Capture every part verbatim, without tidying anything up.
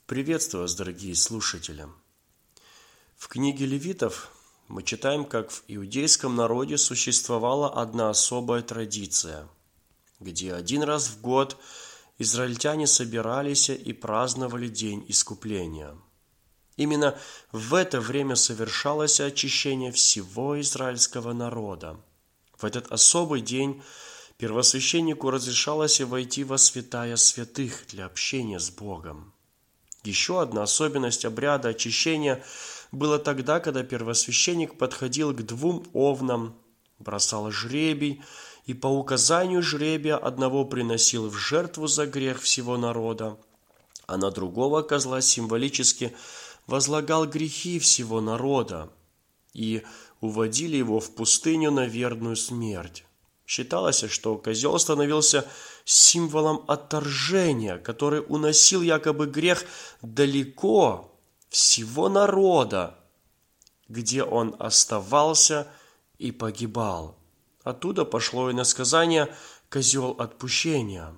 Приветствую вас, дорогие слушатели! В книге Левитов мы читаем, как в иудейском народе существовала одна особая традиция, где один раз в год израильтяне собирались и праздновали День Искупления. Именно в это время совершалось очищение всего израильского народа. В этот особый день первосвященнику разрешалось войти во святая святых для общения с Богом. Еще одна особенность обряда очищения была тогда, когда первосвященник подходил к двум овнам, бросал жребий и по указанию жребия одного приносил в жертву за грех всего народа, а на другого козла символически возлагал грехи всего народа и уводили его в пустыню на верную смерть. Считалось, что козел становился символом отторжения, который уносил якобы грех далеко всего народа, где он оставался и погибал. Оттуда пошло иносказание «козел отпущения».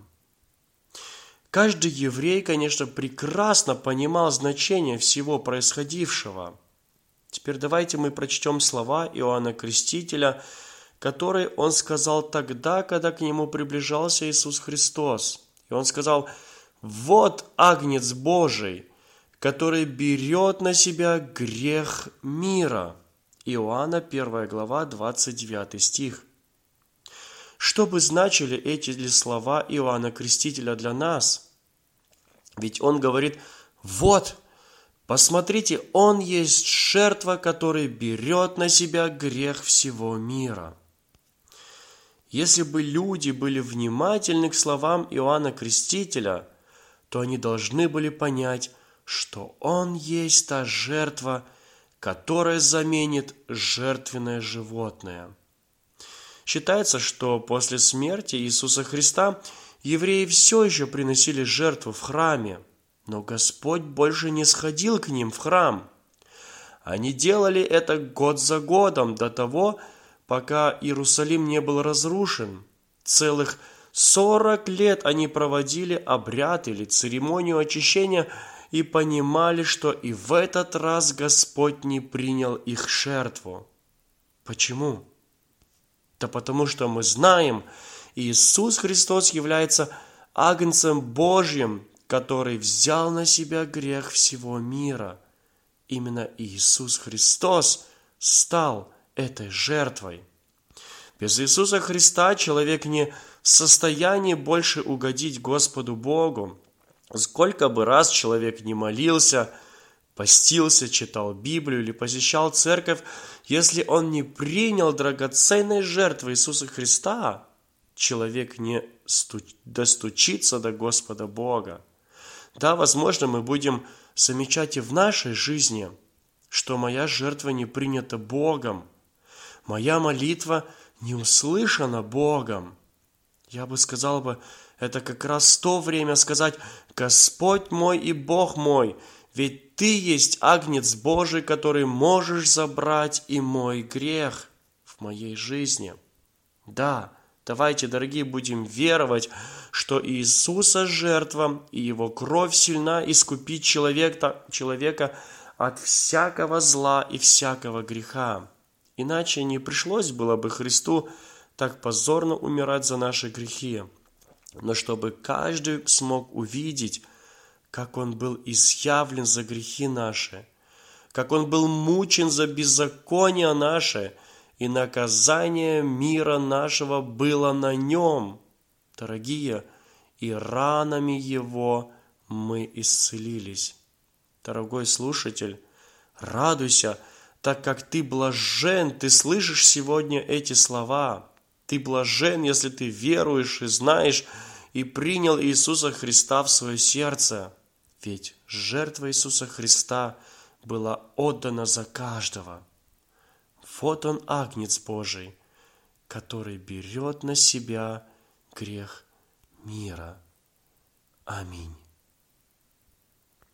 Каждый еврей, конечно, прекрасно понимал значение всего происходившего. Теперь давайте мы прочтем слова Иоанна Крестителя, который он сказал тогда, когда к нему приближался Иисус Христос. И он сказал: «Вот Агнец Божий, который берет на себя грех мира». Иоанна первая глава, двадцать девятый стих. Что бы значили эти слова Иоанна Крестителя для нас? Ведь он говорит: «Вот, посмотрите, он есть жертва, которая берет на себя грех всего мира». Если бы люди были внимательны к словам Иоанна Крестителя, то они должны были понять, что он есть та жертва, которая заменит жертвенное животное. Считается, что после смерти Иисуса Христа евреи все еще приносили жертву в храме, но Господь больше не сходил к ним в храм. Они делали это год за годом до того, пока Иерусалим не был разрушен. Целых сорок лет они проводили обряд или церемонию очищения и понимали, что и в этот раз Господь не принял их жертву. Почему? Да потому что мы знаем, Иисус Христос является Агнцем Божьим, который взял на себя грех всего мира. Именно Иисус Христос стал этой жертвой. Без Иисуса Христа человек не в состоянии больше угодить Господу Богу. Сколько бы раз человек не молился, постился, читал Библию или посещал церковь, если он не принял драгоценной жертвы Иисуса Христа, человек не достучится до Господа Бога. Да, возможно, мы будем замечать и в нашей жизни, что моя жертва не принята Богом, моя молитва не услышана Богом. Я бы сказал бы, это как раз то время сказать: «Господь мой и Бог мой, ведь Ты есть Агнец Божий, который можешь забрать и мой грех в моей жизни». Да, давайте, дорогие, будем веровать, что Иисуса жертва и Его кровь сильна искупить человека, человека от всякого зла и всякого греха. Иначе не пришлось было бы Христу так позорно умирать за наши грехи. Но чтобы каждый смог увидеть, как Он был изъявлен за грехи наши, как Он был мучен за беззаконие наше, и наказание мира нашего было на Нем. Дорогие, и ранами Его мы исцелились. Дорогой слушатель, радуйся, так как ты блажен, ты слышишь сегодня эти слова. Ты блажен, если ты веруешь и знаешь, и принял Иисуса Христа в свое сердце. Ведь жертва Иисуса Христа была отдана за каждого. Вот Он, Агнец Божий, который берет на себя грех мира. Аминь.